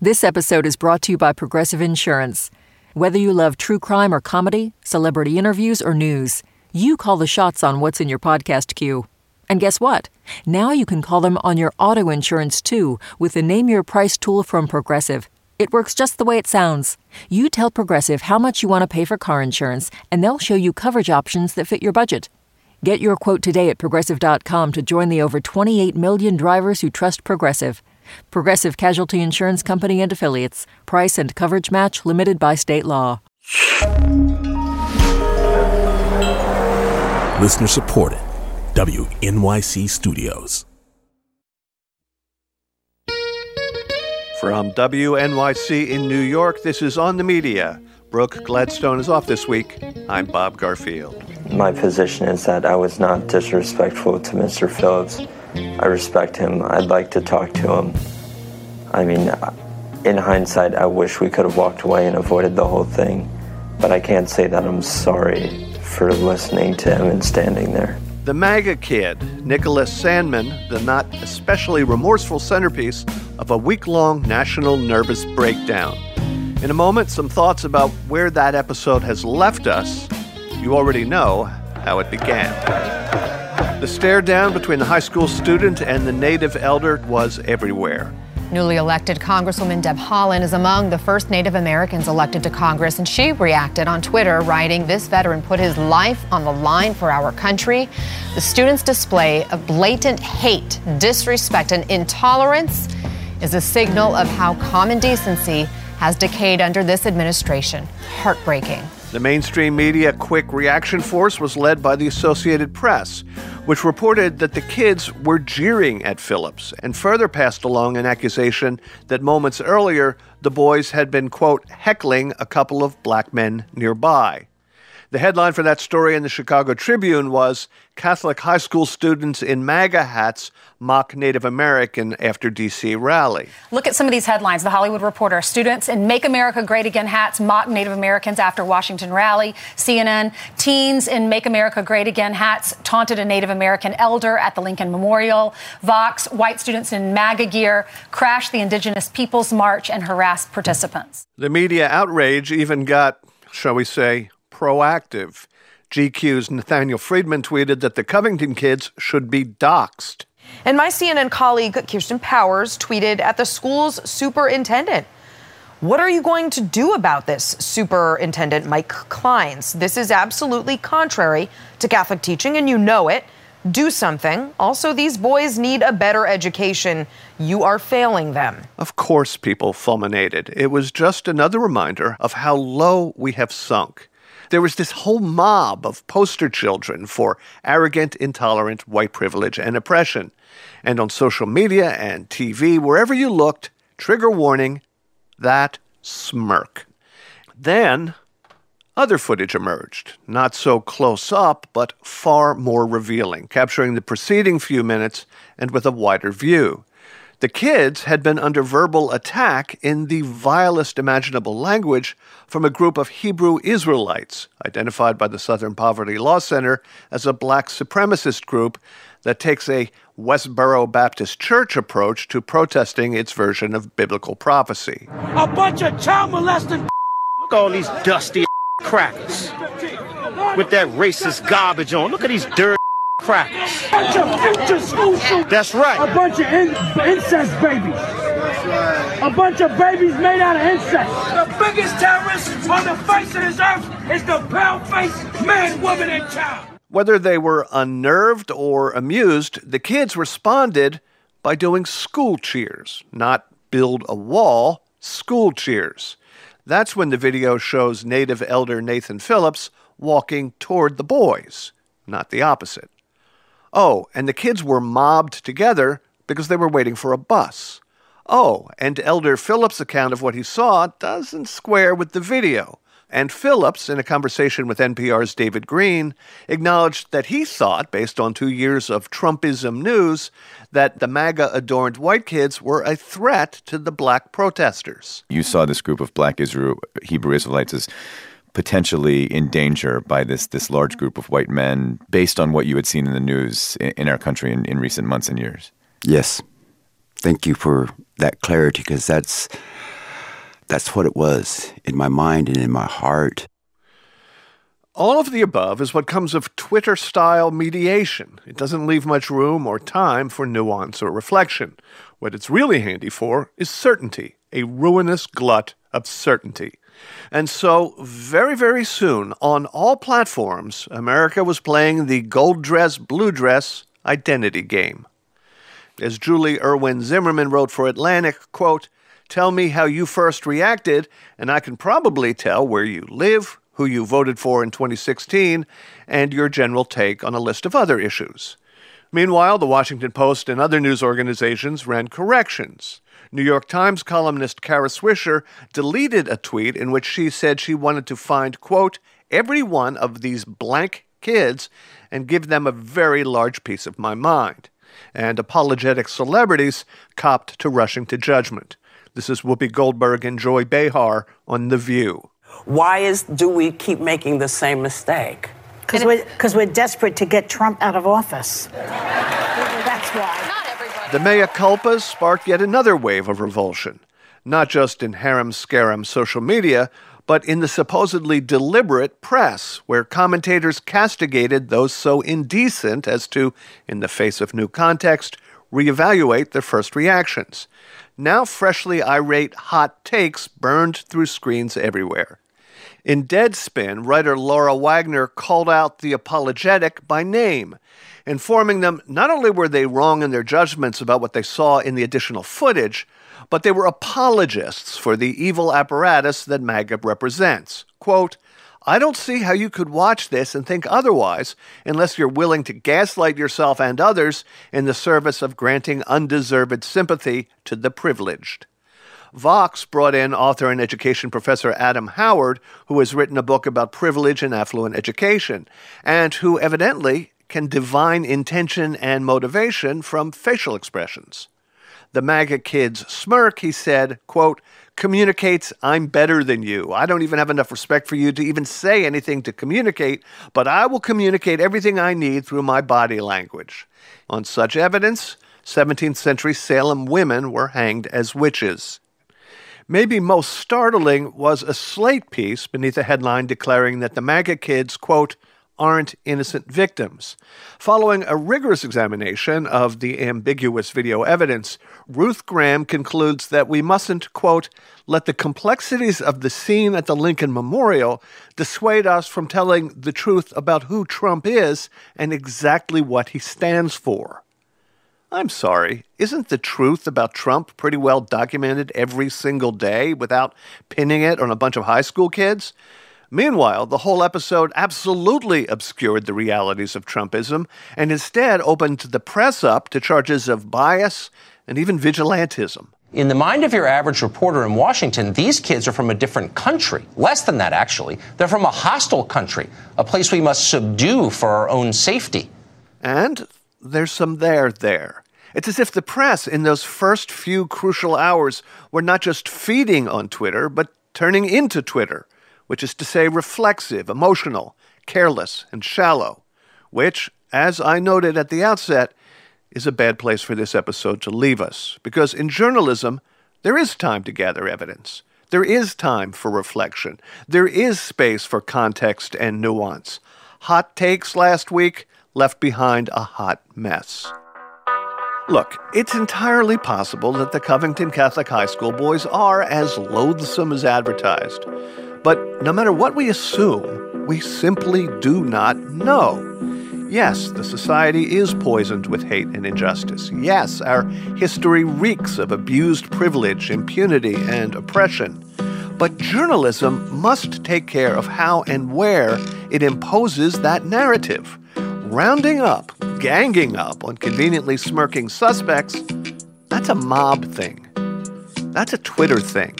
This episode is brought to you by Progressive Insurance. Whether you love true crime or comedy, celebrity interviews or news, you call the shots on what's in your podcast queue. And guess what? Now you can call them on your auto insurance too with the Name Your Price tool from Progressive. It works just the way it sounds. You tell Progressive how much you want to pay for car insurance, and they'll show you coverage options that fit your budget. Get your quote today at Progressive.com to join the over 28 million drivers who trust Progressive. Progressive Casualty Insurance Company and Affiliates. Price and coverage match limited by state law. Listener supported. WNYC Studios. From WNYC in New York, this is On the Media. Brooke Gladstone is off this week. I'm Bob Garfield. My position is that I was not disrespectful to Mr. Phillips. I respect him. I'd like to talk to him. I mean, in hindsight, I wish we could have walked away and avoided the whole thing. But I can't say that I'm sorry for listening to him and standing there. The MAGA kid, Nicholas Sandmann, the not especially remorseful centerpiece of a week-long national nervous breakdown. In a moment, some thoughts about where that episode has left us. You already know how it began. The stare down between the high school student and the Native elder was everywhere. Newly elected Congresswoman Deb Haaland is among the first Native Americans elected to Congress, and she reacted on Twitter, writing, "This veteran put his life on the line for our country. The student's display of blatant hate, disrespect, and intolerance is a signal of how common decency has decayed under this administration. Heartbreaking." The mainstream media quick reaction force was led by the Associated Press, which reported that the kids were jeering at Phillips and further passed along an accusation that moments earlier the boys had been, quote, heckling a couple of black men nearby. The headline for that story in the Chicago Tribune was, "Catholic high school students in MAGA hats mock Native American after D.C. rally." Look at some of these headlines. The Hollywood Reporter: students in Make America Great Again hats mock Native Americans after Washington rally. CNN: teens in Make America Great Again hats taunted a Native American elder at the Lincoln Memorial. Vox: white students in MAGA gear crashed the Indigenous Peoples March and harassed participants. The media outrage even got, shall we say, proactive. GQ's Nathaniel Friedman tweeted that the Covington kids should be doxxed. And my CNN colleague Kirsten Powers tweeted at the school's superintendent, "What are you going to do about this, Superintendent Mike Kleins? This is absolutely contrary to Catholic teaching, and you know it. Do something. Also, these boys need a better education. You are failing them." Of course people fulminated. It was just another reminder of how low we have sunk. There was this whole mob of poster children for arrogant, intolerant white privilege and oppression. And on social media and TV, wherever you looked, trigger warning, that smirk. Then other footage emerged, not so close up, but far more revealing, capturing the preceding few minutes and with a wider view. The kids had been under verbal attack in the vilest imaginable language from a group of Hebrew Israelites, identified by the Southern Poverty Law Center as a black supremacist group that takes a Westboro Baptist Church approach to protesting its version of biblical prophecy. A bunch of child molesting. Look at all these dusty crackers with that racist garbage on. Look at these dirty crackers. Bunch of future school shooters. That's right. A bunch of incest babies. A bunch of babies made out of incest. The biggest terrorist on the face of this earth is the pale-faced man, woman, and child. Whether they were unnerved or amused, the kids responded by doing school cheers, not build a wall, school cheers. That's when the video shows Native elder Nathan Phillips walking toward the boys, not the opposite. Oh, and the kids were mobbed together because they were waiting for a bus. Oh, and Elder Phillips' account of what he saw doesn't square with the video. And Phillips, in a conversation with NPR's David Green, acknowledged that he thought, based on 2 years of Trumpism news, that the MAGA-adorned white kids were a threat to the black protesters. You saw this group of black Hebrew Israelites as potentially in danger by this large group of white men, based on what you had seen in the news in our country in recent months and years. Yes. Thank you for that clarity, because That's what it was in my mind and in my heart. All of the above is what comes of Twitter-style mediation. It doesn't leave much room or time for nuance or reflection. What it's really handy for is certainty, a ruinous glut of certainty. And so, very, very soon, on all platforms, America was playing the gold dress, blue dress identity game. As Julie Irwin Zimmerman wrote for Atlantic, quote, "Tell me how you first reacted, and I can probably tell where you live, who you voted for in 2016, and your general take on a list of other issues." Meanwhile, the Washington Post and other news organizations ran corrections. New York Times columnist Kara Swisher deleted a tweet in which she said she wanted to find, quote, "every one of these blank kids and give them a very large piece of my mind." And apologetic celebrities copped to rushing to judgment. This is Whoopi Goldberg and Joy Behar on The View. Why do we keep making the same mistake? Because we're desperate to get Trump out of office. That's why. The mea culpas sparked yet another wave of revulsion, not just in harem-scarum social media, but in the supposedly deliberate press, where commentators castigated those so indecent as to, in the face of new context, reevaluate their first reactions. Now freshly irate hot takes burned through screens everywhere. In Deadspin, writer Laura Wagner called out the apologetic by name, informing them not only were they wrong in their judgments about what they saw in the additional footage, but they were apologists for the evil apparatus that MAGA represents. Quote, "I don't see how you could watch this and think otherwise unless you're willing to gaslight yourself and others in the service of granting undeserved sympathy to the privileged." Vox brought in author and education professor Adam Howard, who has written a book about privilege and affluent education, and who evidently can divine intention and motivation from facial expressions. The MAGA kid's smirk, he said, quote, "communicates I'm better than you. I don't even have enough respect for you to even say anything to communicate, but I will communicate everything I need through my body language." On such evidence, 17th century Salem women were hanged as witches. Maybe most startling was a Slate piece beneath a headline declaring that the MAGA kids, quote, "aren't innocent victims." Following a rigorous examination of the ambiguous video evidence, Ruth Graham concludes that we mustn't, quote, "let the complexities of the scene at the Lincoln Memorial dissuade us from telling the truth about who Trump is and exactly what he stands for." I'm sorry, isn't the truth about Trump pretty well documented every single day without pinning it on a bunch of high school kids? Meanwhile, the whole episode absolutely obscured the realities of Trumpism and instead opened the press up to charges of bias and even vigilantism. In the mind of your average reporter in Washington, these kids are from a different country. Less than that, actually. They're from a hostile country, a place we must subdue for our own safety. And there's some there. It's as if the press in those first few crucial hours were not just feeding on Twitter, but turning into Twitter, which is to say reflexive, emotional, careless, and shallow, which, as I noted at the outset, is a bad place for this episode to leave us. Because in journalism, there is time to gather evidence. There is time for reflection. There is space for context and nuance. Hot takes last week left behind a hot mess. Look, it's entirely possible that the Covington Catholic High School boys are as loathsome as advertised. But no matter what we assume, we simply do not know. Yes, the society is poisoned with hate and injustice. Yes, our history reeks of abused privilege, impunity, and oppression. But journalism must take care of how and where it imposes that narrative. Rounding up, ganging up on conveniently smirking suspects, that's a mob thing. That's a Twitter thing.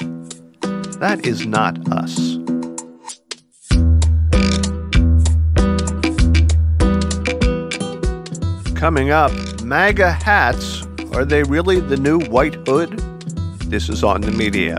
That is not us. Coming up, MAGA hats. Are they really the new white hood? This is On the Media.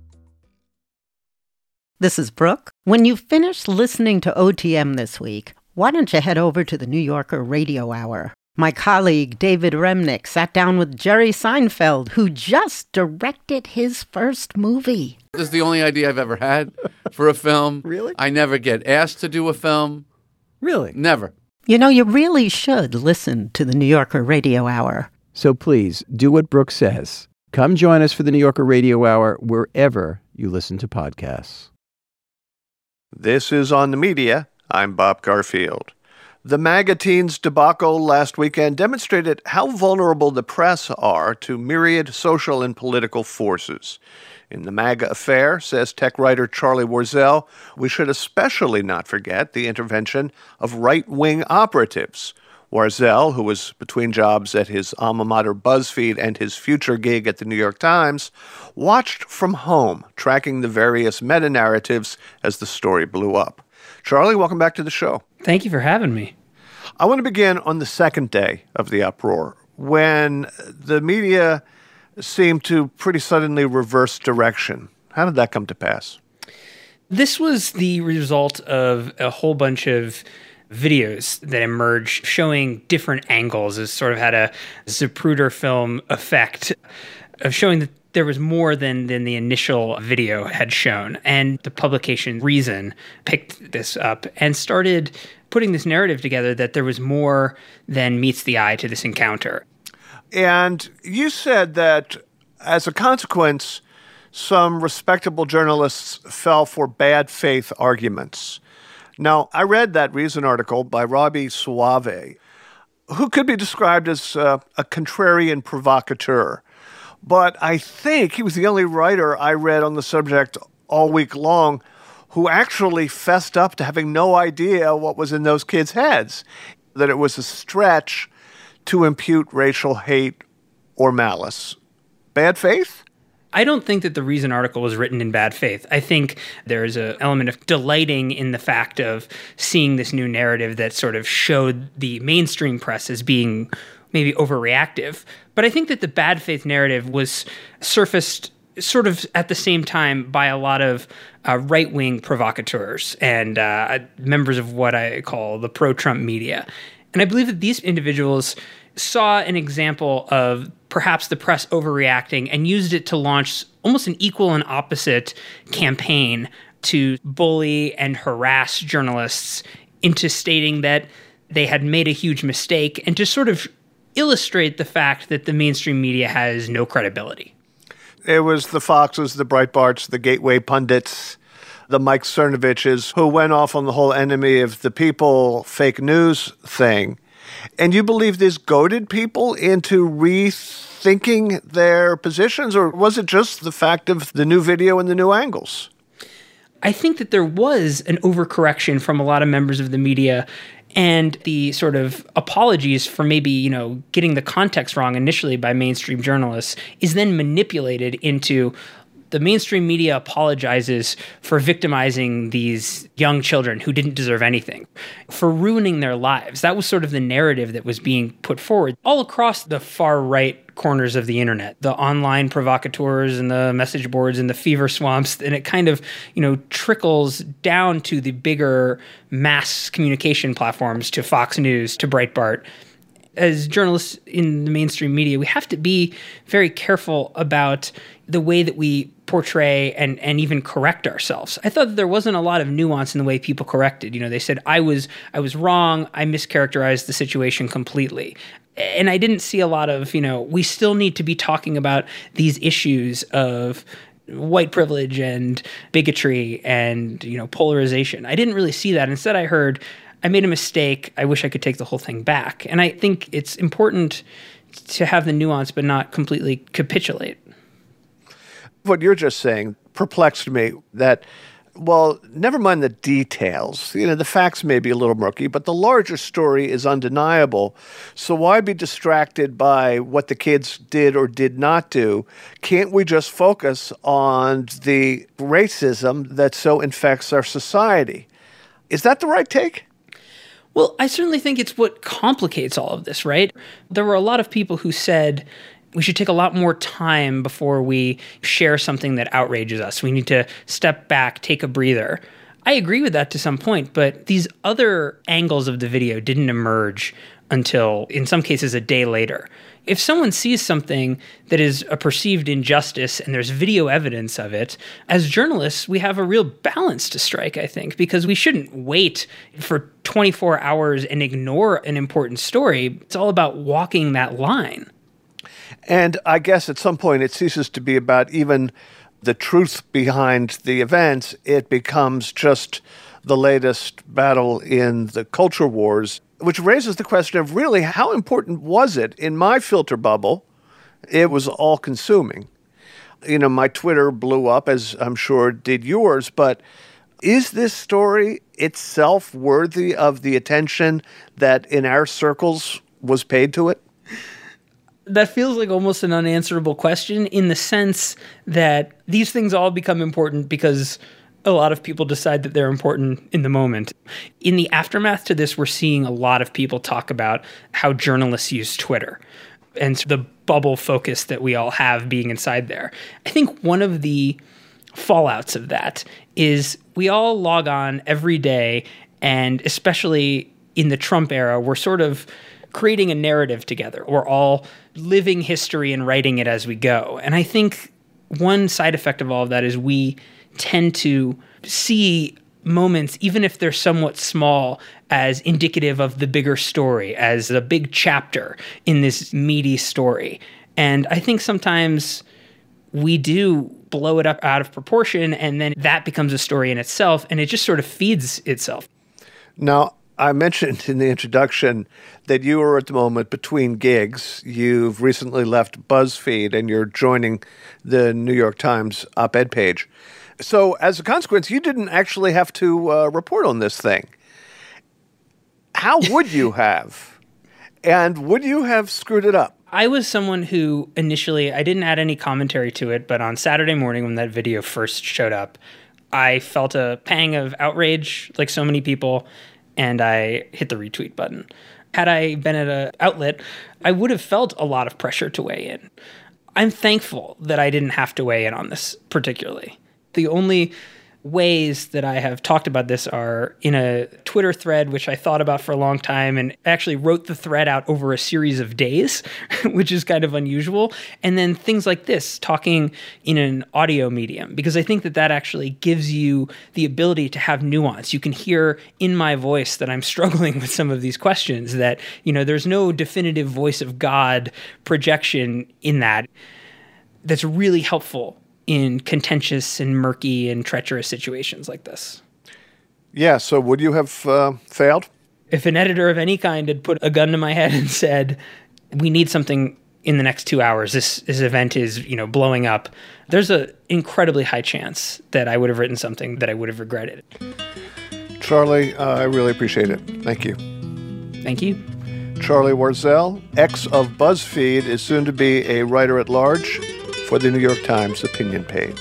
This is Brooke. When you finish listening to OTM this week, why don't you head over to the New Yorker Radio Hour? My colleague David Remnick sat down with Jerry Seinfeld, who just directed his first movie. This is the only idea I've ever had for a film. Really? I never get asked to do a film. Really? Never. You know, you really should listen to the New Yorker Radio Hour. So please, do what Brooke says. Come join us for the New Yorker Radio Hour wherever you listen to podcasts. This is On the Media. I'm Bob Garfield. The MAGA teens debacle last weekend demonstrated how vulnerable the press are to myriad social and political forces. In the MAGA affair, says tech writer Charlie Warzel, we should especially not forget the intervention of right-wing operatives. Warzel, who was between jobs at his alma mater BuzzFeed and his future gig at the New York Times, watched from home, tracking the various meta-narratives as the story blew up. Charlie, welcome back to the show. Thank you for having me. I want to begin on the second day of the uproar, when the media seemed to pretty suddenly reverse direction. How did that come to pass? This was the result of a whole bunch of videos that emerged showing different angles. It sort of had a Zapruder film effect of showing that there was more than the initial video had shown. And the publication Reason picked this up and started putting this narrative together that there was more than meets the eye to this encounter. And you said that as a consequence, some respectable journalists fell for bad faith arguments. Now, I read that Reason article by Robbie Suave, who could be described as a contrarian provocateur. But I think he was the only writer I read on the subject all week long who actually fessed up to having no idea what was in those kids' heads, that it was a stretch to impute racial hate or malice. Bad faith? I don't think that the Reason article was written in bad faith. I think there's an element of delighting in the fact of seeing this new narrative that sort of showed the mainstream press as being maybe overreactive. But I think that the bad faith narrative was surfaced sort of at the same time by a lot of right-wing provocateurs and members of what I call the pro-Trump media. And I believe that these individuals saw an example of perhaps the press overreacting and used it to launch almost an equal and opposite campaign to bully and harass journalists into stating that they had made a huge mistake and to sort of illustrate the fact that the mainstream media has no credibility. It was the Foxes, the Breitbarts, the Gateway pundits, the Mike Cernoviches, who went off on the whole enemy of the people fake news thing. And you believe this goaded people into rethinking their positions, or was it just the fact of the new video and the new angles? I think that there was an overcorrection from a lot of members of the media, and the sort of apologies for maybe, getting the context wrong initially by mainstream journalists is then manipulated into the mainstream media apologizes for victimizing these young children who didn't deserve anything, for ruining their lives. That was sort of the narrative that was being put forward all across the far right corners of the internet, the online provocateurs and the message boards and the fever swamps. And it kind of, trickles down to the bigger mass communication platforms, to Fox News, to Breitbart. As journalists in the mainstream media, we have to be very careful about the way that we portray and even correct ourselves. I thought that there wasn't a lot of nuance in the way people corrected. They said, I was wrong, I mischaracterized the situation completely. And I didn't see a lot of, we still need to be talking about these issues of white privilege and bigotry and, polarization. I didn't really see that. Instead, I heard, I made a mistake. I wish I could take the whole thing back. And I think it's important to have the nuance, but not completely capitulate. What you're just saying perplexed me that, well, never mind the details. The facts may be a little murky, but the larger story is undeniable. So why be distracted by what the kids did or did not do? Can't we just focus on the racism that so infects our society? Is that the right take? Well, I certainly think it's what complicates all of this, right? There were a lot of people who said we should take a lot more time before we share something that outrages us. We need to step back, take a breather. I agree with that to some point, but these other angles of the video didn't emerge until, in some cases, a day later. If someone sees something that is a perceived injustice and there's video evidence of it, as journalists, we have a real balance to strike, I think, because we shouldn't wait for 24 hours and ignore an important story. It's all about walking that line. And I guess at some point it ceases to be about even the truth behind the events. It becomes just the latest battle in the culture wars, which raises the question of really how important was it? In my filter bubble, it was all-consuming. My Twitter blew up, as I'm sure did yours, but is this story itself worthy of the attention that in our circles was paid to it? That feels like almost an unanswerable question in the sense that these things all become important because a lot of people decide that they're important in the moment. In the aftermath to this, we're seeing a lot of people talk about how journalists use Twitter and the bubble focus that we all have being inside there. I think one of the fallouts of that is we all log on every day, and especially in the Trump era, we're sort of creating a narrative together. We're all living history and writing it as we go. And I think one side effect of all of that is we tend to see moments, even if they're somewhat small, as indicative of the bigger story, as a big chapter in this meaty story. And I think sometimes we do blow it up out of proportion, and then that becomes a story in itself, and it just sort of feeds itself. Now, I mentioned in the introduction that you are at the moment between gigs. You've recently left BuzzFeed, and you're joining the New York Times op-ed page. So as a consequence, you didn't actually have to report on this thing. How would you have? And would you have screwed it up? I was someone who initially, I didn't add any commentary to it, but on Saturday morning when that video first showed up, I felt a pang of outrage, like so many people, and I hit the retweet button. Had I been at an outlet, I would have felt a lot of pressure to weigh in. I'm thankful that I didn't have to weigh in on this particularly. The only ways that I have talked about this are in a Twitter thread, which I thought about for a long time and actually wrote the thread out over a series of days, which is kind of unusual. And then things like this, talking in an audio medium, because I think that that actually gives you the ability to have nuance. You can hear in my voice that I'm struggling with some of these questions, that, there's no definitive voice of God projection in that. That's really helpful in contentious and murky and treacherous situations like this. Yeah, so would you have failed? If an editor of any kind had put a gun to my head and said, we need something in the next 2 hours, this event is, blowing up, there's an incredibly high chance that I would have written something that I would have regretted. Charlie, I really appreciate it. Thank you. Thank you. Charlie Warzel, ex of BuzzFeed, is soon to be a writer-at-large for the New York Times opinion page.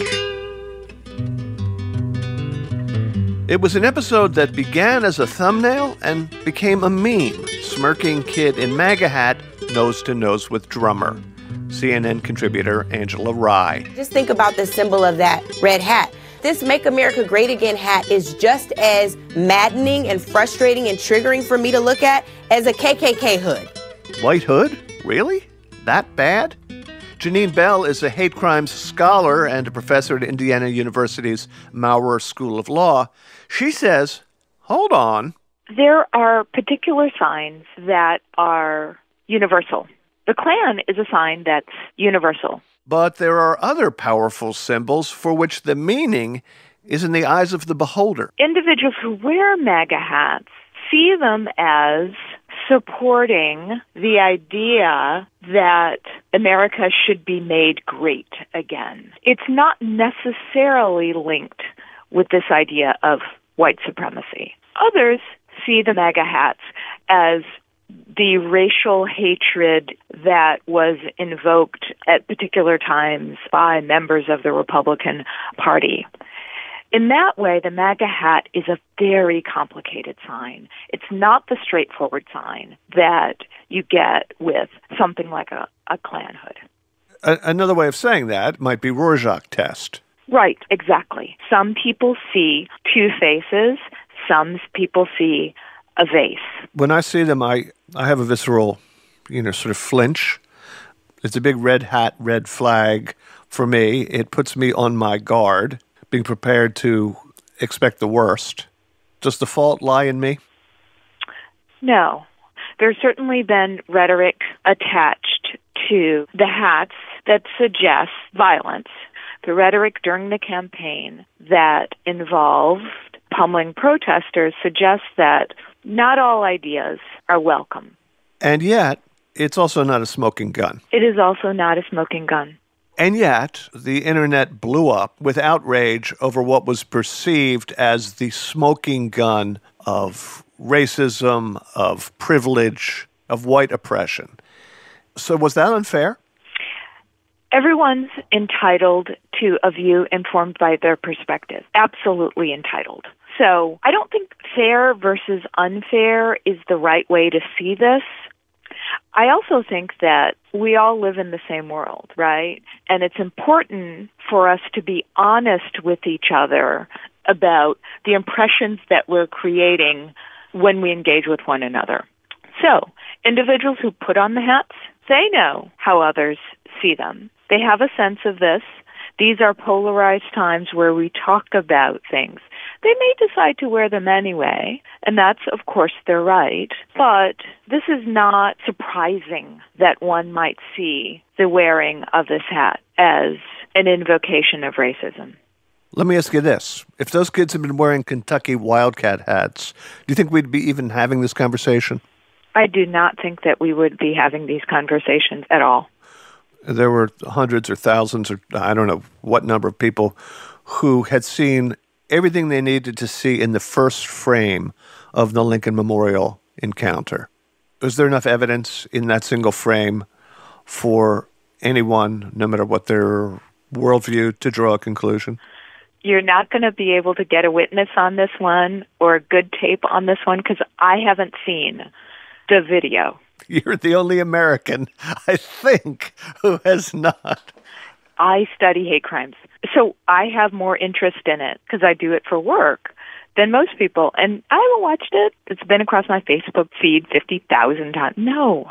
It was an episode that began as a thumbnail and became a meme. Smirking kid in MAGA hat, nose to nose with drummer. CNN contributor Angela Rye. Just think about the symbol of that red hat. This Make America Great Again hat is just as maddening and frustrating and triggering for me to look at as a KKK hood. White hood? Really? That bad? Janine Bell is a hate crimes scholar and a professor at Indiana University's Maurer School of Law. She says, hold on. There are particular signs that are universal. The Klan is a sign that's universal. But there are other powerful symbols for which the meaning is in the eyes of the beholder. Individuals who wear MAGA hats see them as supporting the idea that America should be made great again. It's not necessarily linked with this idea of white supremacy. Others see the MAGA hats as the racial hatred that was invoked at particular times by members of the Republican Party. In that way, the MAGA hat is a very complicated sign. It's not the straightforward sign that you get with something like a Klan hood. Another way of saying that might be Rorschach test. Right, exactly. Some people see two faces. Some people see a vase. When I see them, I have a visceral, sort of flinch. It's a big red hat, red flag for me. It puts me on my guard, being prepared to expect the worst. Does the fault lie in me? No. There's certainly been rhetoric attached to the hats that suggests violence. The rhetoric during the campaign that involved pummeling protesters suggests that not all ideas are welcome. And yet, it's also not a smoking gun. It is also not a smoking gun. And yet, the internet blew up with outrage over what was perceived as the smoking gun of racism, of privilege, of white oppression. So was that unfair? Everyone's entitled to a view informed by their perspective. Absolutely entitled. So I don't think fair versus unfair is the right way to see this. I also think that we all live in the same world, right? And it's important for us to be honest with each other about the impressions that we're creating when we engage with one another. So, individuals who put on the hats, they know how others see them. They have a sense of this. These are polarized times where we talk about things. They may decide to wear them anyway, and that's, of course, their right. But this is not surprising that one might see the wearing of this hat as an invocation of racism. Let me ask you this. If those kids had been wearing Kentucky Wildcat hats, do you think we'd be even having this conversation? I do not think that we would be having these conversations at all. There were hundreds or thousands, or I don't know what number of people who had seen everything they needed to see in the first frame of the Lincoln Memorial encounter. Was there enough evidence in that single frame for anyone, no matter what their worldview, to draw a conclusion? You're not going to be able to get a witness on this one or a good tape on this one because I haven't seen the video. You're the only American, I think, who has not. I study hate crimes, so I have more interest in it because I do it for work than most people. And I haven't watched it. It's been across my Facebook feed 50,000 times. No.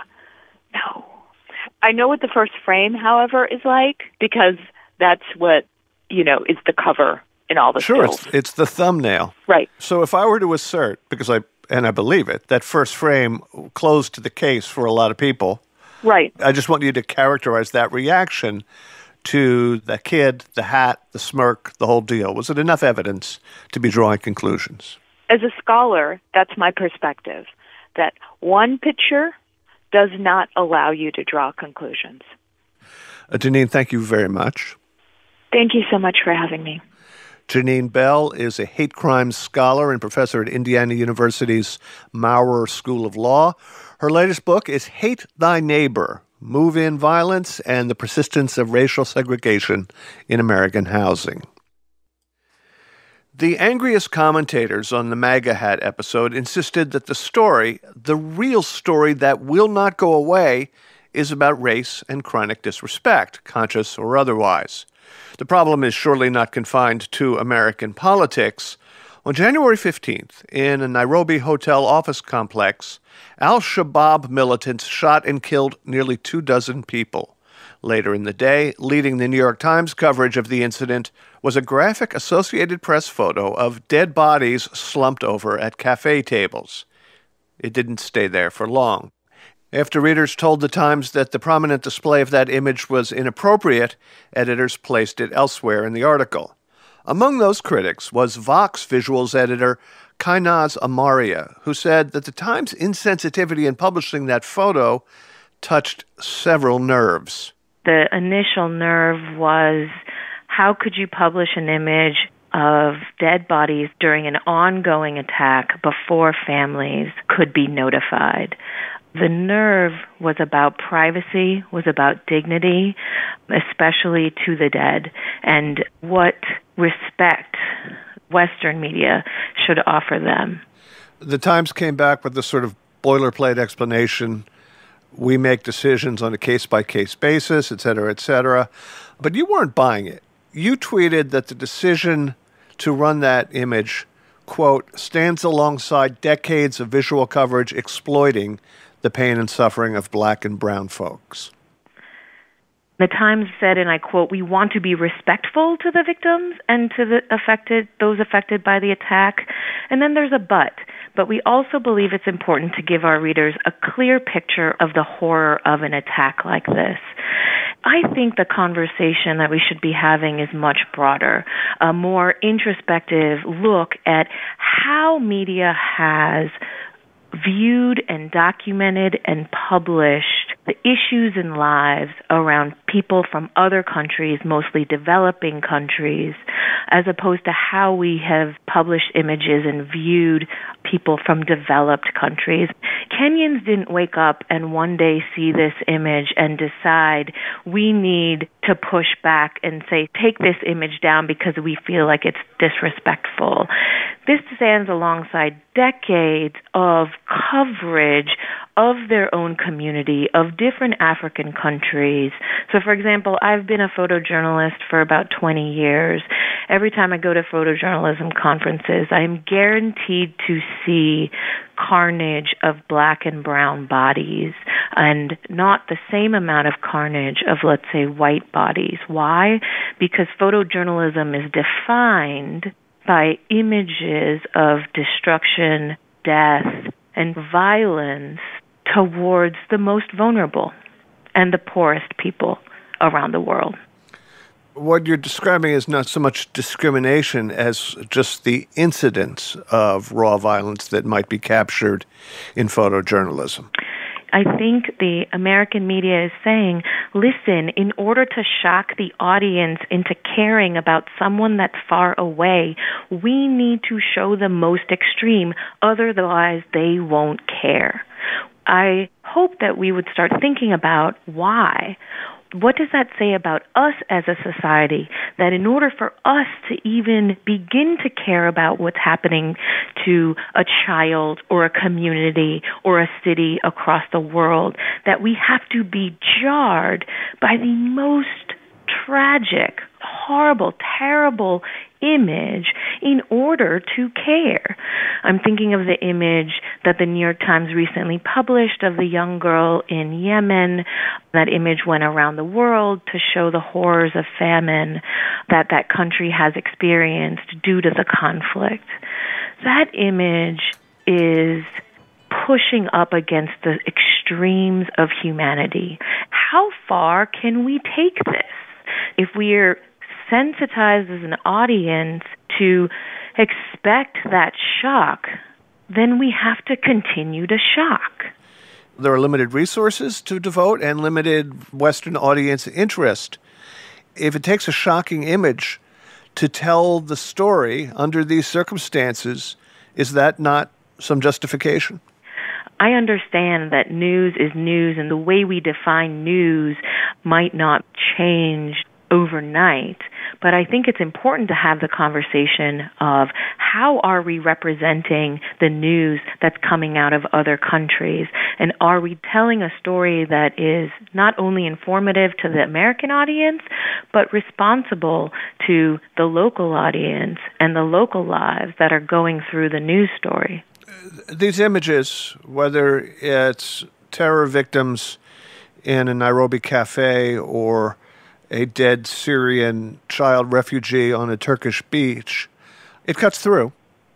I know what the first frame, however, is like because that's what, is the cover in all the Sure, stills. it's the thumbnail. Right. So if I were to assert, because I believe it, that first frame closed the case for a lot of people. Right. I just want you to characterize that reaction to the kid, the hat, the smirk, the whole deal. Was it enough evidence to be drawing conclusions? As a scholar, that's my perspective, that one picture does not allow you to draw conclusions. Janine, thank you very much. Thank you so much for having me. Janine Bell is a hate crimes scholar and professor at Indiana University's Maurer School of Law. Her latest book is Hate Thy Neighbor, Move-In Violence and the Persistence of Racial Segregation in American Housing. The angriest commentators on the MAGA Hat episode insisted that the story, the real story that will not go away, is about race and chronic disrespect, conscious or otherwise. The problem is surely not confined to American politics. On January 15th, in a Nairobi hotel office complex, al-Shabaab militants shot and killed nearly 24 people. Later in the day, leading the New York Times coverage of the incident was a graphic Associated Press photo of dead bodies slumped over at cafe tables. It didn't stay there for long. After readers told the Times that the prominent display of that image was inappropriate, editors placed it elsewhere in the article. Among those critics was Vox Visuals editor Kainaz Amaria, who said that the Times' insensitivity in publishing that photo touched several nerves. The initial nerve was, how could you publish an image of dead bodies during an ongoing attack before families could be notified? The nerve was about privacy, was about dignity, especially to the dead, and what respect Western media should offer them. The Times came back with this sort of boilerplate explanation. We make decisions on a case-by-case basis, et cetera, et cetera. But you weren't buying it. You tweeted that the decision to run that image, quote, stands alongside decades of visual coverage exploiting the pain and suffering of black and brown folks. The Times said, and I quote, "We want to be respectful to the victims and to those affected by the attack." And then there's a but we also believe it's important to give our readers a clear picture of the horror of an attack like this. I think the conversation that we should be having is much broader, a more introspective look at how media has viewed and documented and published the issues and lives around people from other countries, mostly developing countries, as opposed to how we have published images and viewed people from developed countries. Kenyans didn't wake up and one day see this image and decide we need to push back and say, take this image down because we feel like it's disrespectful. This stands alongside decades of coverage of their own community, of different African countries. So, for example, I've been a photojournalist for about 20 years. Every time I go to photojournalism conferences, I'm guaranteed to see carnage of black and brown bodies and not the same amount of carnage of, let's say, white bodies. Why? Because photojournalism is defined by images of destruction, death, and violence towards the most vulnerable and the poorest people around the world. What you're describing is not so much discrimination as just the incidence of raw violence that might be captured in photojournalism. I think the American media is saying, listen, in order to shock the audience into caring about someone that's far away, we need to show the most extreme, otherwise they won't care. I hope that we would start thinking about why. What does that say about us as a society? That in order for us to even begin to care about what's happening to a child or a community or a city across the world, that we have to be jarred by the most tragic, horrible, terrible image in order to care. I'm thinking of the image that the New York Times recently published of the young girl in Yemen. That image went around the world to show the horrors of famine that that country has experienced due to the conflict. That image is pushing up against the extremes of humanity. How far can we take this? If we're sensitized as an audience to expect that shock, then we have to continue to shock. There are limited resources to devote and limited Western audience interest. If it takes a shocking image to tell the story under these circumstances, is that not some justification? I understand that news is news, and the way we define news might not change overnight, but I think it's important to have the conversation of how are we representing the news that's coming out of other countries, and are we telling a story that is not only informative to the American audience, but responsible to the local audience and the local lives that are going through the news story. These images, whether it's terror victims in a Nairobi cafe or a dead Syrian child refugee on a Turkish beach, it cuts through.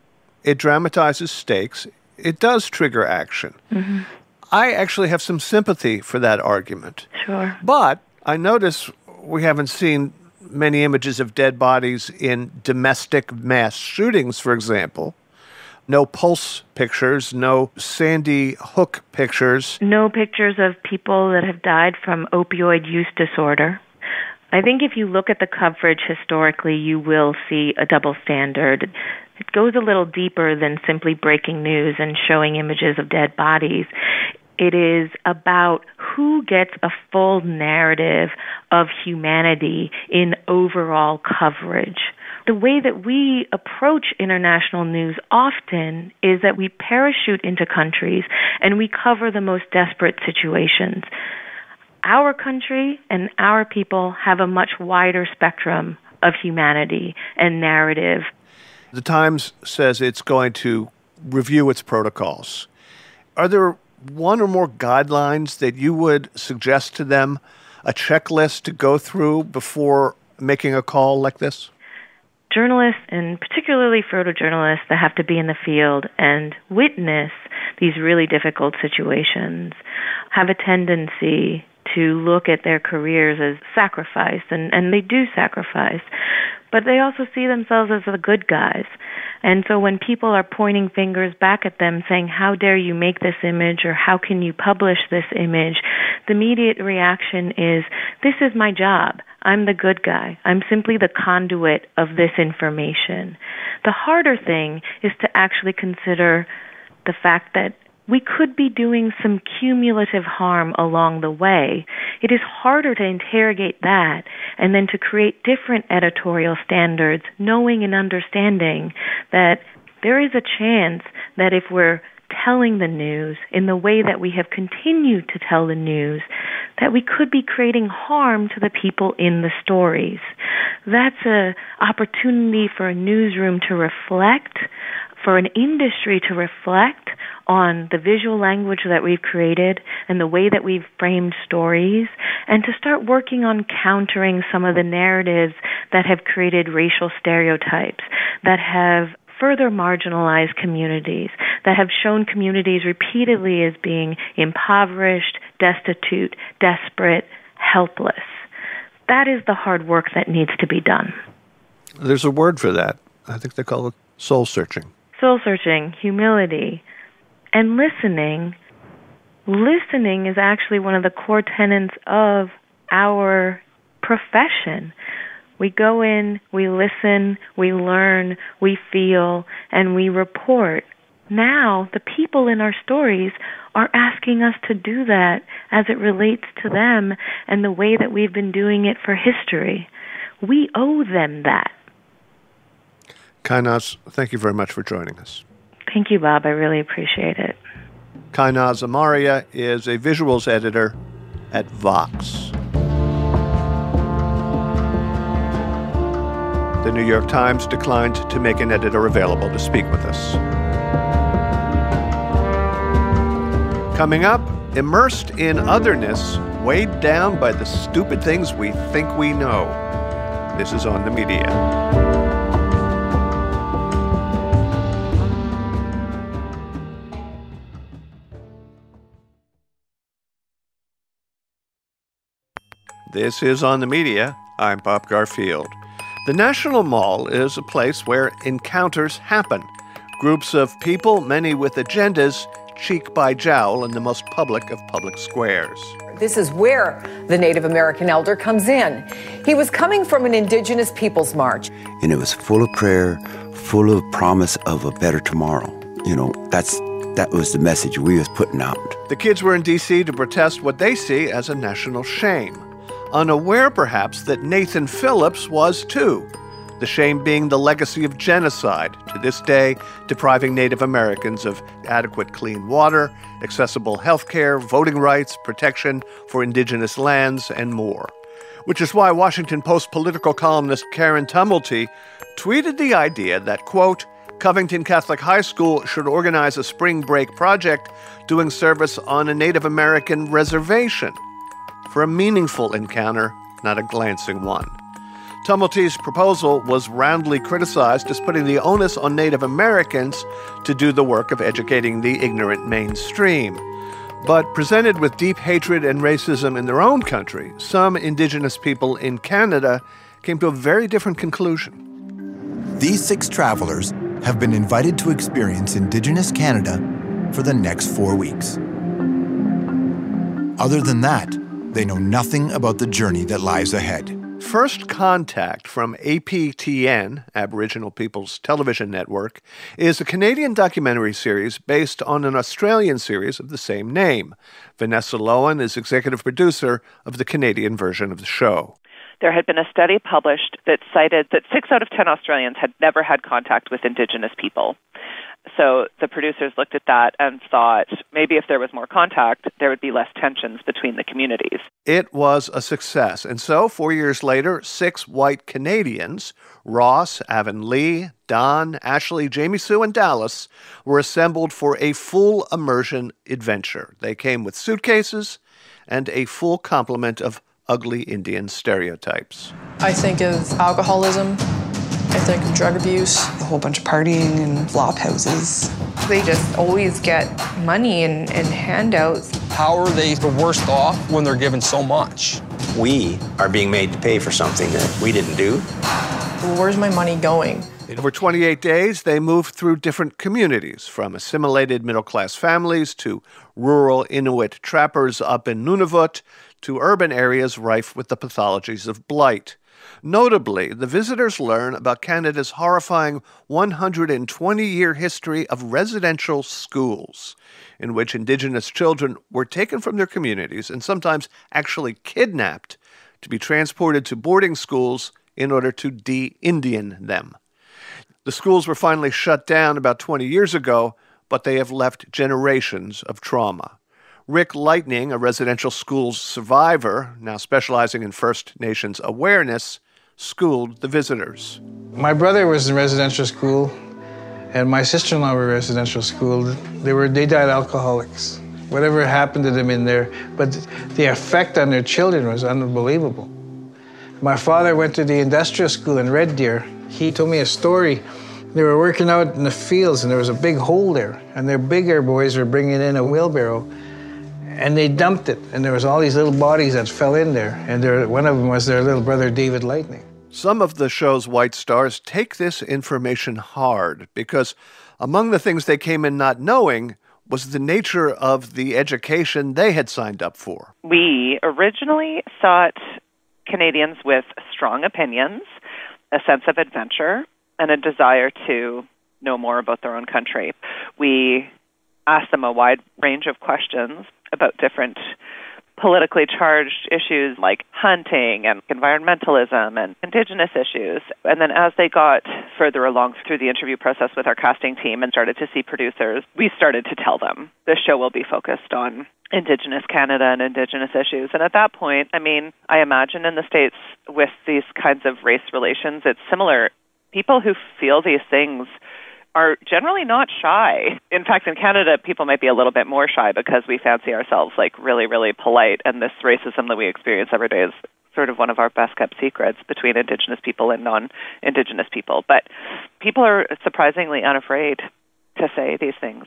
It dramatizes stakes. It does trigger action. Mm-hmm. I actually have some sympathy for that argument. Sure. But I notice we haven't seen many images of dead bodies in domestic mass shootings, for example. No pulse pictures, no Sandy Hook pictures. No pictures of people that have died from opioid use disorder. I think if you look at the coverage historically, you will see a double standard. It goes a little deeper than simply breaking news and showing images of dead bodies. It is about who gets a full narrative of humanity in overall coverage. The way that we approach international news often is that we parachute into countries and we cover the most desperate situations. Our country and our people have a much wider spectrum of humanity and narrative. The Times says it's going to review its protocols. Are there one or more guidelines that you would suggest to them, a checklist to go through before making a call like this? Journalists, and particularly photojournalists that have to be in the field and witness these really difficult situations, have a tendency to look at their careers as sacrifice, and they do sacrifice, but they also see themselves as the good guys. And so when people are pointing fingers back at them saying, how dare you make this image, or how can you publish this image, the immediate reaction is, this is my job. I'm the good guy. I'm simply the conduit of this information. The harder thing is to actually consider the fact that we could be doing some cumulative harm along the way. It is harder to interrogate that and then to create different editorial standards, knowing and understanding that there is a chance that if we're telling the news in the way that we have continued to tell the news, that we could be creating harm to the people in the stories. That's an opportunity for a newsroom to reflect, for an industry to reflect on the visual language that we've created and the way that we've framed stories, and to start working on countering some of the narratives that have created racial stereotypes, that have further marginalized communities, that have shown communities repeatedly as being impoverished, destitute, desperate, helpless. That is the hard work that needs to be done. There's a word for that. I think they call it soul-searching. Soul-searching, humility, and listening. Listening is actually one of the core tenets of our profession. We go in, we listen, we learn, we feel, and we report. Now, the people in our stories are asking us to do that as it relates to them and the way that we've been doing it for history. We owe them that. Kai Naz, thank you very much for joining us. Thank you, Bob. I really appreciate it. Kai Naz Amaria is a visuals editor at Vox. The New York Times declined to make an editor available to speak with us. Coming up, immersed in otherness, weighed down by the stupid things we think we know. This is On the Media. This is On the Media. I'm Bob Garfield. The National Mall is a place where encounters happen. Groups of people, many with agendas, cheek by jowl in the most public of public squares. This is where the Native American elder comes in. He was coming from an Indigenous Peoples March. And it was full of prayer, full of promise of a better tomorrow. You know, that was the message we was putting out. The kids were in D.C. to protest what they see as a national shame. Unaware, perhaps, that Nathan Phillips was too. The shame being the legacy of genocide, to this day depriving Native Americans of adequate clean water, accessible health care, voting rights, protection for indigenous lands, and more. Which is why Washington Post political columnist Karen Tumulty tweeted the idea that, quote, Covington Catholic High School should organize a spring break project doing service on a Native American reservation for a meaningful encounter, not a glancing one. Tumulty's proposal was roundly criticized as putting the onus on Native Americans to do the work of educating the ignorant mainstream. But presented with deep hatred and racism in their own country, some Indigenous people in Canada came to a very different conclusion. These 6 travelers have been invited to experience Indigenous Canada for the next 4 weeks. Other than that, they know nothing about the journey that lies ahead. First Contact from APTN, Aboriginal People's Television Network, is a Canadian documentary series based on an Australian series of the same name. Vanessa Lohan is executive producer of the Canadian version of the show. There had been a study published that cited that 6 out of 10 Australians had never had contact with Indigenous people. So the producers looked at that and thought maybe if there was more contact, there would be less tensions between the communities. It was a success. And so 4 years later, 6 white Canadians, Ross, Avonlea, Don, Ashley, Jamie Sue, and Dallas, were assembled for a full immersion adventure. They came with suitcases and a full complement of ugly Indian stereotypes. I think of alcoholism. I think of drug abuse, a whole bunch of partying and flop houses. They just always get money and handouts. How are they the worst off when they're given so much? We are being made to pay for something that we didn't do. Well, where's my money going? Over 28 days, they moved through different communities, from assimilated middle-class families to rural Inuit trappers up in Nunavut to urban areas rife with the pathologies of blight. Notably, the visitors learn about Canada's horrifying 120-year history of residential schools, in which Indigenous children were taken from their communities and sometimes actually kidnapped to be transported to boarding schools in order to de-Indian them. The schools were finally shut down about 20 years ago, but they have left generations of trauma. Rick Lightning, a residential schools survivor, now specializing in First Nations awareness, schooled the visitors. My brother was in residential school, and my sister-in-law were in residential school. They died alcoholics. Whatever happened to them in there, but the effect on their children was unbelievable. My father went to the industrial school in Red Deer. He told me a story. They were working out in the fields, and there was a big hole there, and their bigger boys were bringing in a wheelbarrow, and they dumped it, and there was all these little bodies that fell in there, and one of them was their little brother, David Lightning. Some of the show's white stars take this information hard because among the things they came in not knowing was the nature of the education they had signed up for. We originally sought Canadians with strong opinions, a sense of adventure, and a desire to know more about their own country. We asked them a wide range of questions about different politically charged issues like hunting and environmentalism and Indigenous issues. And then as they got further along through the interview process with our casting team and started to see producers, we started to tell them the show will be focused on Indigenous Canada and Indigenous issues. And at that point, I mean, I imagine in the States with these kinds of race relations, it's similar. People who feel these things are generally not shy. In fact, in Canada, people might be a little bit more shy because we fancy ourselves like really, really polite, and this racism that we experience every day is sort of one of our best-kept secrets between Indigenous people and non-Indigenous people. But people are surprisingly unafraid to say these things.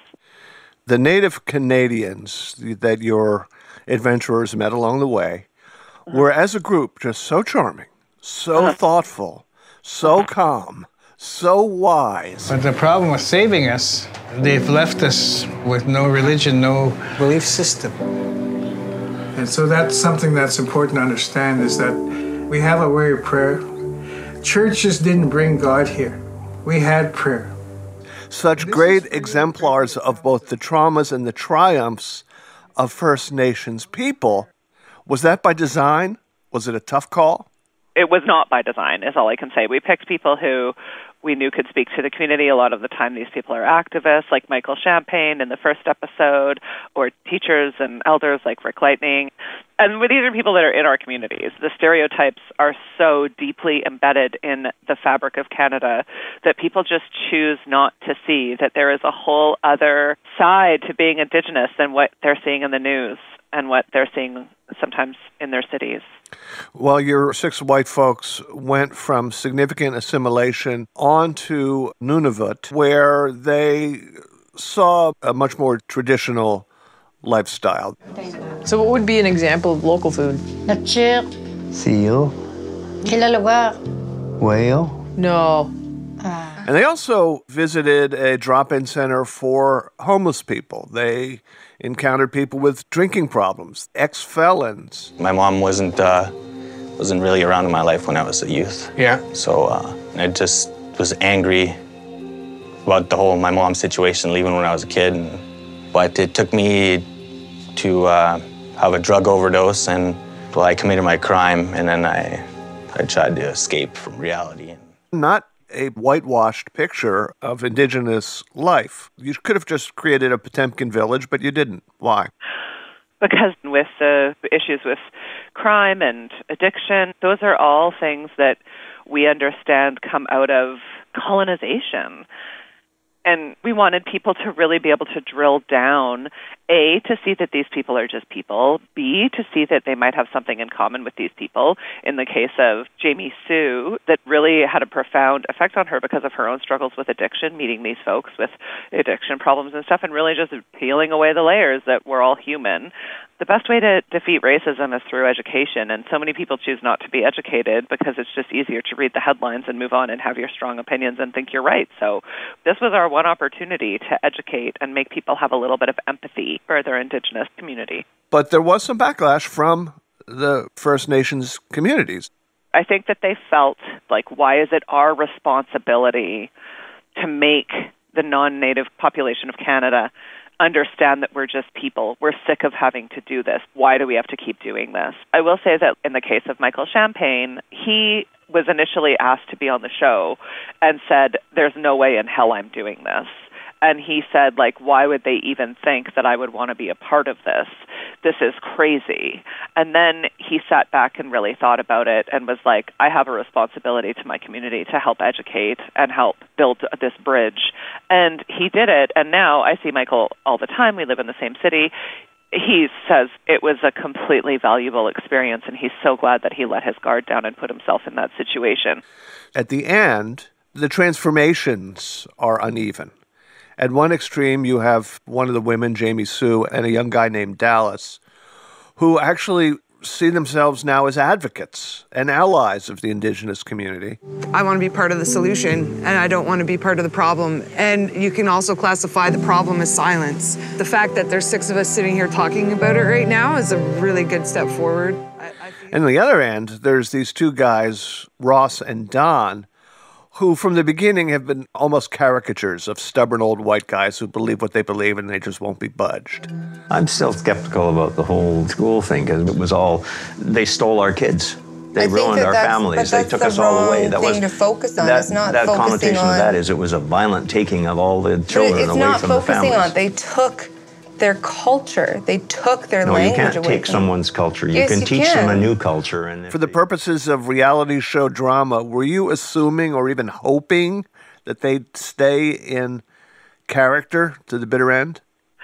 The Native Canadians that your adventurers met along the way were, as a group, just so charming, so thoughtful, so calm, so wise. But the problem with saving us, they've left us with no religion, no belief system. And so that's something that's important to understand, is that we have a way of prayer. Churches didn't bring God here. We had prayer. Such great exemplars of both the traumas and the triumphs of First Nations people. Was that by design? Was it a tough call? It was not by design, is all I can say. We picked people who we knew could speak to the community. A lot of the time these people are activists, like Michael Champagne in the first episode, or teachers and elders like Rick Lightning. And these are people that are in our communities. The stereotypes are so deeply embedded in the fabric of Canada that people just choose not to see that there is a whole other side to being Indigenous than what they're seeing in the news and what they're seeing sometimes in their cities. Well, your 6 white folks went from significant assimilation on to Nunavut, where they saw a much more traditional lifestyle. So what would be an example of local food? Nature. Seal. Whale. No. And they also visited a drop-in center for homeless people. They encountered people with drinking problems, ex-felons. My mom wasn't really around in my life when I was a youth. Yeah. So I just was angry about the whole my mom's situation, leaving when I was a kid. But it took me to have a drug overdose, and I committed my crime, and then I tried to escape from reality. Not a whitewashed picture of Indigenous life. You could have just created a Potemkin village, but you didn't. Why? Because with the issues with crime and addiction, those are all things that we understand come out of colonization. And we wanted people to really be able to drill down, A, to see that these people are just people, B, to see that they might have something in common with these people. In the case of Jamie Sue, that really had a profound effect on her because of her own struggles with addiction, meeting these folks with addiction problems and stuff, and really just peeling away the layers that we're all human. The best way to defeat racism is through education, and so many people choose not to be educated because it's just easier to read the headlines and move on and have your strong opinions and think you're right. So this was our one opportunity to educate and make people have a little bit of empathy for their Indigenous community. But there was some backlash from the First Nations communities. I think that they felt like, why is it our responsibility to make the non-Native population of Canada understand that we're just people. We're sick of having to do this. Why do we have to keep doing this? I will say that in the case of Michael Champagne, he was initially asked to be on the show and said, there's no way in hell I'm doing this. And he said, like, why would they even think that I would want to be a part of this? This is crazy. And then he sat back and really thought about it and was like, I have a responsibility to my community to help educate and help build this bridge. And he did it. And now I see Michael all the time. We live in the same city. He says it was a completely valuable experience, and he's so glad that he let his guard down and put himself in that situation. At the end, the transformations are uneven. At one extreme, you have one of the women, Jamie Sue, and a young guy named Dallas, who actually see themselves now as advocates and allies of the Indigenous community. I want to be part of the solution, and I don't want to be part of the problem. And you can also classify the problem as silence. The fact that there's 6 of us sitting here talking about it right now is a really good step forward. And on the other end, there's these 2 guys, Ross and Don, who from the beginning have been almost caricatures of stubborn old white guys who believe what they believe and they just won't be budged. I'm still skeptical about the whole school thing because it was all, they stole our kids. They ruined our families. They took us all away. That was to focus on. It's not that focusing connotation on of that is it was a violent taking of all the children away from the families. It's not focusing on. They took their culture. They took their language away. No, you can't take someone's culture. You can teach them a new culture. And for the purposes of reality show drama, were you assuming or even hoping that they'd stay in character to the bitter end?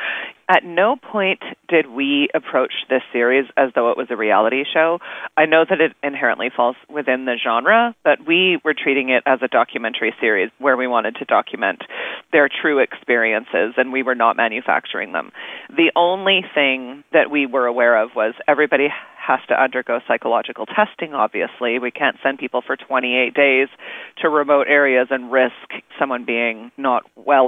At no point did we approach this series as though it was a reality show. I know that it inherently falls within the genre, but we were treating it as a documentary series where we wanted to document their true experiences, and we were not manufacturing them. The only thing that we were aware of was everybody has to undergo psychological testing, obviously. We can't send people for 28 days to remote areas and risk someone being not well.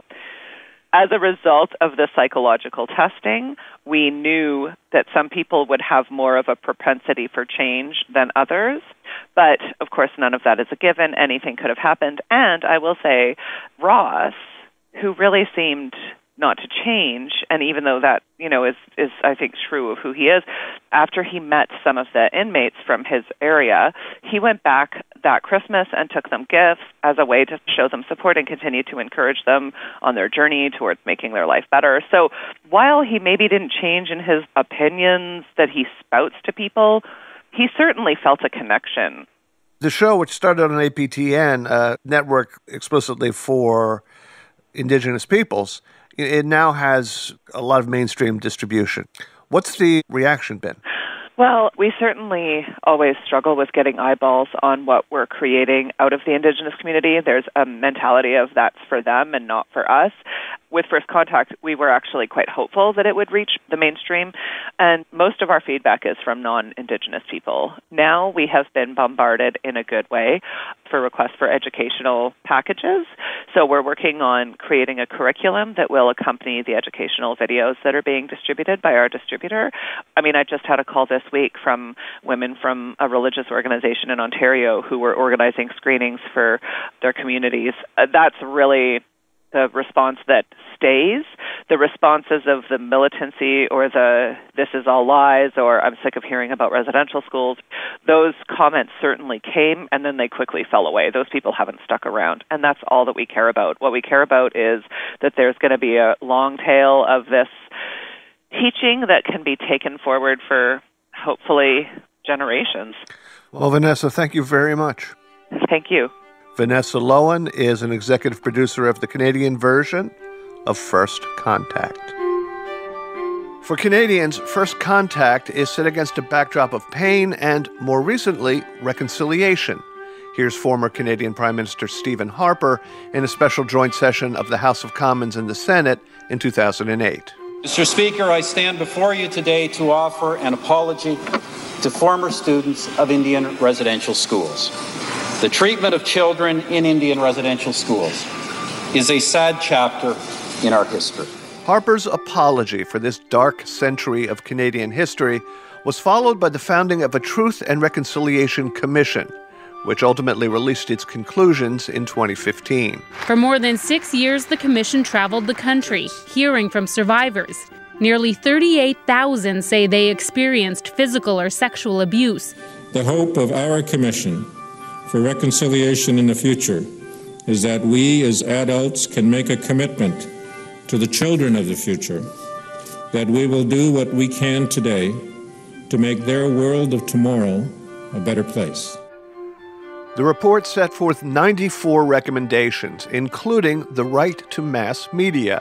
As a result of the psychological testing, we knew that some people would have more of a propensity for change than others. But, of course, none of that is a given. Anything could have happened. And I will say, Ross, who really seemed not to change, and even though that, is I think true of who he is, after he met some of the inmates from his area, he went back that Christmas and took them gifts as a way to show them support and continue to encourage them on their journey towards making their life better. So while he maybe didn't change in his opinions that he spouts to people, he certainly felt a connection. The show, which started on APTN, a network explicitly for Indigenous peoples, it now has a lot of mainstream distribution. What's the reaction been? Well, we certainly always struggle with getting eyeballs on what we're creating out of the Indigenous community. There's a mentality of that's for them and not for us. With First Contact, we were actually quite hopeful that it would reach the mainstream, and most of our feedback is from non-Indigenous people. Now we have been bombarded in a good way for requests for educational packages. So we're working on creating a curriculum that will accompany the educational videos that are being distributed by our distributor. I mean, I just had a call this week from women from a religious organization in Ontario who were organizing screenings for their communities. That's really the response that stays. The responses of the militancy or the "this is all lies" or "I'm sick of hearing about residential schools," those comments certainly came and then they quickly fell away. Those people haven't stuck around, and that's all that we care about. What we care about is that there's going to be a long tail of this teaching that can be taken forward for hopefully generations. Well, Vanessa, thank you very much. Thank you. Vanessa Lowen is an executive producer of the Canadian version of First Contact. For Canadians, First Contact is set against a backdrop of pain and, more recently, reconciliation. Here's former Canadian Prime Minister Stephen Harper in a special joint session of the House of Commons and the Senate in 2008. Mr. Speaker, I stand before you today to offer an apology to former students of Indian residential schools. The treatment of children in Indian residential schools is a sad chapter in our history. Harper's apology for this dark century of Canadian history was followed by the founding of a Truth and Reconciliation Commission, which ultimately released its conclusions in 2015. For more than 6 years, the commission traveled the country, hearing from survivors. Nearly 38,000 say they experienced physical or sexual abuse. The hope of our commission for reconciliation in the future is that we as adults can make a commitment to the children of the future, that we will do what we can today to make their world of tomorrow a better place. The report set forth 94 recommendations, including the right to mass media.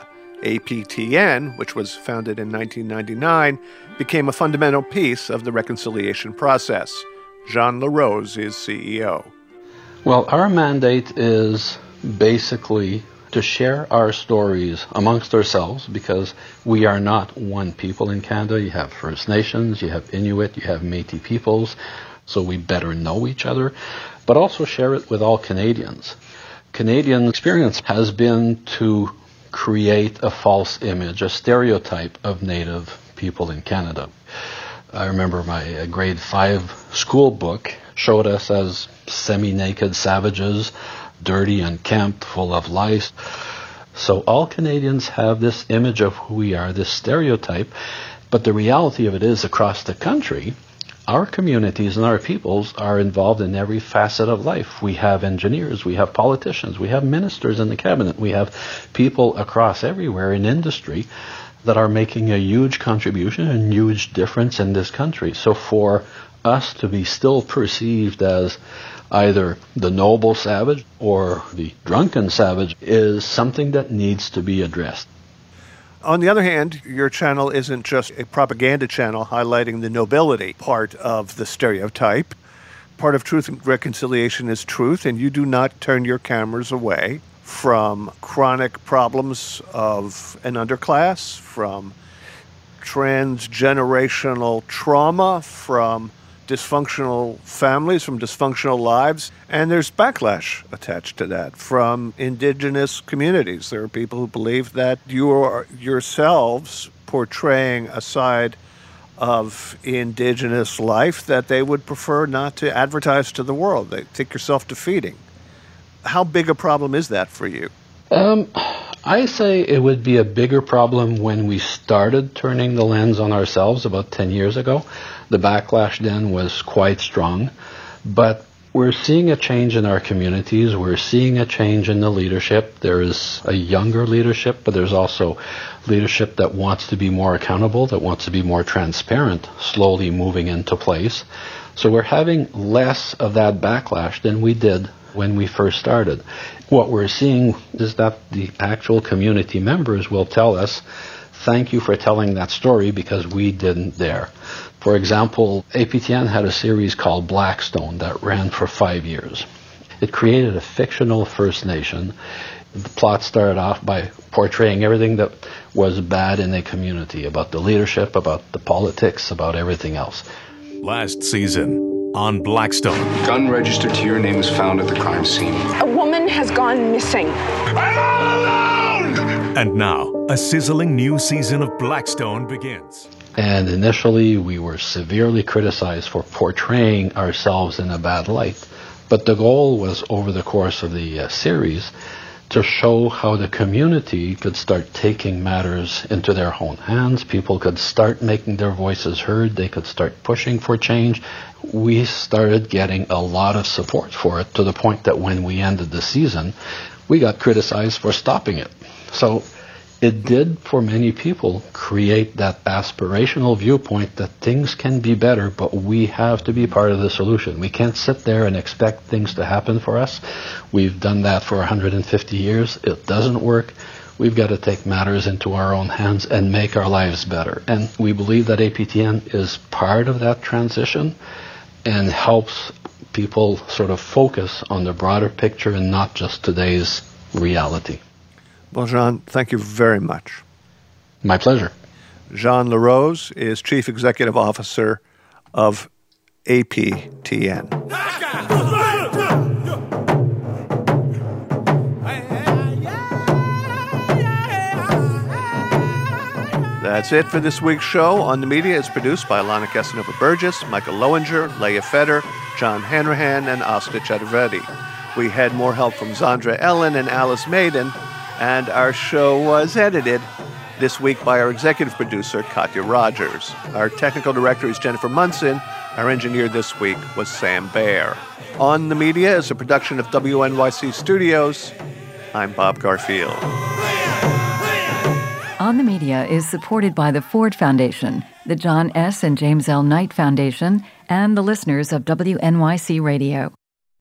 APTN, which was founded in 1999, became a fundamental piece of the reconciliation process. Jean LaRose is CEO. Well, our mandate is basically to share our stories amongst ourselves, because we are not one people in Canada. You have First Nations, you have Inuit, you have Métis peoples, so we better know each other, but also share it with all Canadians. Canadian experience has been to create a false image, a stereotype of Native people in Canada. I remember my grade 5 school book showed us as semi-naked savages, dirty and unkempt, full of lice. So all Canadians have this image of who we are, this stereotype, but the reality of it is across the country, our communities and our peoples are involved in every facet of life. We have engineers, we have politicians, we have ministers in the cabinet, we have people across everywhere in industry that are making a huge contribution and huge difference in this country. So for us to be still perceived as either the noble savage or the drunken savage is something that needs to be addressed. On the other hand, your channel isn't just a propaganda channel highlighting the nobility part of the stereotype. Part of Truth and Reconciliation is truth, and you do not turn your cameras away from chronic problems of an underclass, from transgenerational trauma, from dysfunctional families, from dysfunctional lives, and there's backlash attached to that from Indigenous communities. There are people who believe that you are yourselves portraying a side of Indigenous life that they would prefer not to advertise to the world. They think you're self-defeating. How big a problem is that for you? I say it would be a bigger problem when we started turning the lens on ourselves about 10 years ago. The backlash then was quite strong, but we're seeing a change in our communities. We're seeing a change in the leadership. There is a younger leadership, but there's also leadership that wants to be more accountable, that wants to be more transparent, slowly moving into place. So we're having less of that backlash than we did when we first started. What we're seeing is that the actual community members will tell us, thank you for telling that story because we didn't dare. For example, APTN had a series called Blackstone that ran for 5 years. It created a fictional First Nation. The plot started off by portraying everything that was bad in a community, about the leadership, about the politics, about everything else. Last season on Blackstone. Gun registered to your name was found at the crime scene. A woman has gone missing. I'm all alone! And now, a sizzling new season of Blackstone begins. And initially, we were severely criticized for portraying ourselves in a bad light. But the goal was, over the course of the series, to show how the community could start taking matters into their own hands. People could start making their voices heard. They could start pushing for change. We started getting a lot of support for it, to the point that when we ended the season, we got criticized for stopping it. So it did, for many people, create that aspirational viewpoint that things can be better, but we have to be part of the solution. We can't sit there and expect things to happen for us. We've done that for 150 years. It doesn't work. We've got to take matters into our own hands and make our lives better. And we believe that APTN is part of that transition and helps people sort of focus on the broader picture and not just today's reality. Well, Jean, thank you very much. My pleasure. Jean LaRose is Chief Executive Officer of APTN. That's it for this week's show. On the Media is produced by Alana Casanova-Burgess, Michael Lowinger, Leah Feder, John Hanrahan, and Asta Chaturvedi. We had more help from Zandra Ellen and Alice Maiden, and our show was edited this week by our executive producer, Katya Rogers. Our technical director is Jennifer Munson. Our engineer this week was Sam Baer. On the Media is a production of WNYC Studios. I'm Bob Garfield. On the Media is supported by the Ford Foundation, the John S. and James L. Knight Foundation, and the listeners of WNYC Radio.